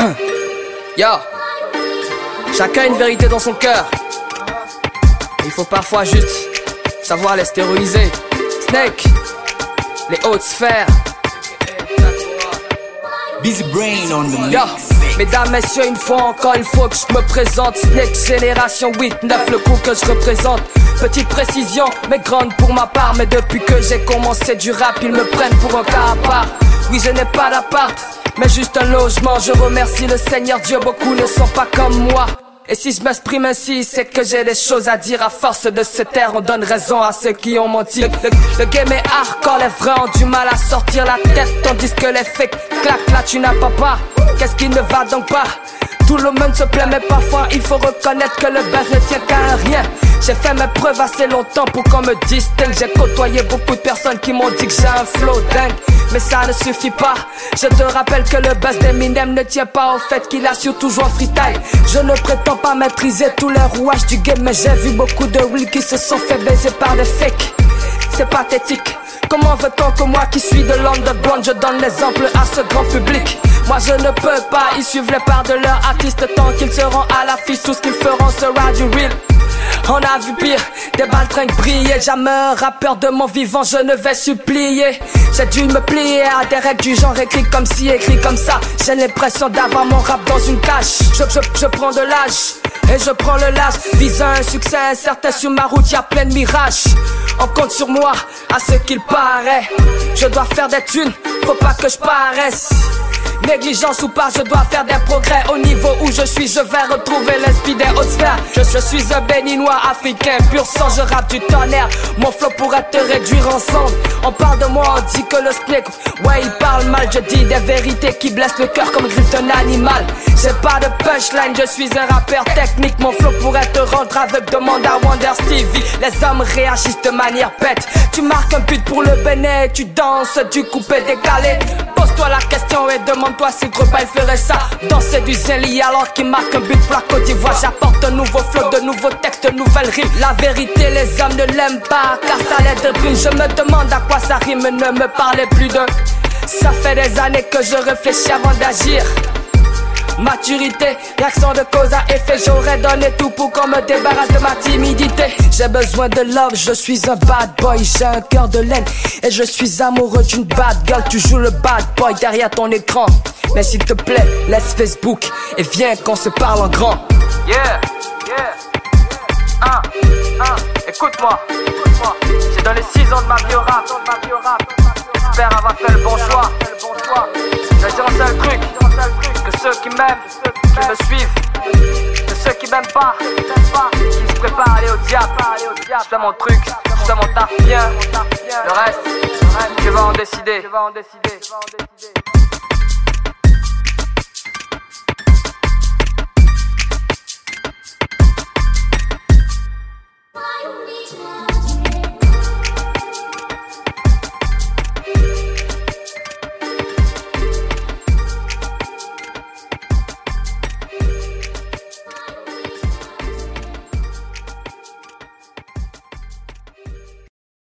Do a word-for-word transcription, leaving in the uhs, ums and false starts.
Yo, chacun a une vérité dans son cœur. Il faut parfois juste savoir les stériser. Snake, les hautes sphères. Busy brain on the mix. Yo, mesdames, messieurs, une fois encore, il faut que je me présente. Snake, génération huit neuf, le coup que je représente. Petite précision, mais grande pour ma part. Mais depuis que j'ai commencé du rap, ils me prennent pour un cas à part. Oui, je n'ai pas d'appart, mais juste un logement. Je remercie le Seigneur Dieu, beaucoup ne sont pas comme moi. Et si je m'exprime ainsi, c'est que j'ai des choses à dire. À force de se taire, on donne raison à ceux qui ont menti. Le, le, le game est hardcore, les vrais ont du mal à sortir la tête, tandis que les fakes claquent, là tu n'as pas pas. Qu'est-ce qui ne va donc pas? Tout le monde se plaît, mais parfois il faut reconnaître que le buzz ne tient qu'à un rien. J'ai fait mes preuves assez longtemps pour qu'on me distingue. J'ai côtoyé beaucoup de personnes qui m'ont dit que j'ai un flow dingue, mais ça ne suffit pas. Je te rappelle que le buzz d'Eminem ne tient pas au fait qu'il a surtout joué en freestyle. Je ne prétends pas maîtriser tous les rouages du game, mais j'ai vu beaucoup de real qui se sont fait baiser par des fakes. C'est pathétique. Comment veut-on que moi qui suis de l'underground, je donne l'exemple à ce grand public? Moi je ne peux pas y suivre les parts de leurs artistes tant qu'ils seront à l'affiche. Tout ce qu'ils feront sera du real. On a vu pire, des baltringues briller. Jamais un rappeur de mon vivant je ne vais supplier. J'ai dû me plier à des règles du genre écrit comme ci, écrit comme ça. J'ai l'impression d'avoir mon rap dans une cage. Je, je, je prends de l'âge et je prends le large, visant un succès incertain. Sur ma route y'a plein de mirages. On compte sur moi, à ce qu'il paraît. Je dois faire des thunes, faut pas que je paraisse. Négligence ou pas, je dois faire des progrès. Au niveau où je suis, je vais retrouver l'esprit des hautes sphères. Je, je suis un béninois africain, pur sang, je rappe du tonnerre. Mon flow pourrait te réduire ensemble. On parle de moi, on dit que le Snake, ouais il parle mal. Je dis des vérités qui blessent le cœur comme griffe d'un animal. J'ai pas de punchline, je suis un rappeur technique. Mon flow pourrait te rendre aveugle, demande à Wonder Stevie. Les hommes réagissent de manière bête. Tu marques un but pour le Bénin, tu danses du coupé décalé. Pose-toi la question et demande-toi si le repas il ferait ça. Danser du Zélie alors qu'il marque un but pour la Côte d'Ivoire. J'apporte un nouveau flow, de nouveaux textes, de nouvelles rimes. La vérité les hommes ne l'aiment pas car ça les déprime. Je me demande à quoi ça rime, ne me parlez plus d'un. Ça fait des années que je réfléchis avant d'agir. Maturité, réaction de cause à effet. J'aurais donné tout pour qu'on me débarrasse de ma timidité. J'ai besoin de love, je suis un bad boy. J'ai un cœur de laine et je suis amoureux d'une bad girl. Tu joues le bad boy derrière ton écran. Mais s'il te plaît, laisse Facebook et viens qu'on se parle en grand. Yeah, yeah, un, un, écoute-moi, écoute-moi. J'ai donné six ans de ma vie au rap. J'espère avoir fait le bon choix. Je vais dire un seul truc, que ceux qui m'aiment, qui me suivent, que ceux qui m'aiment pas, qui se préparent à aller au diable. Je fais mon truc, je fais mon taf bien. Le reste, je vais en décider.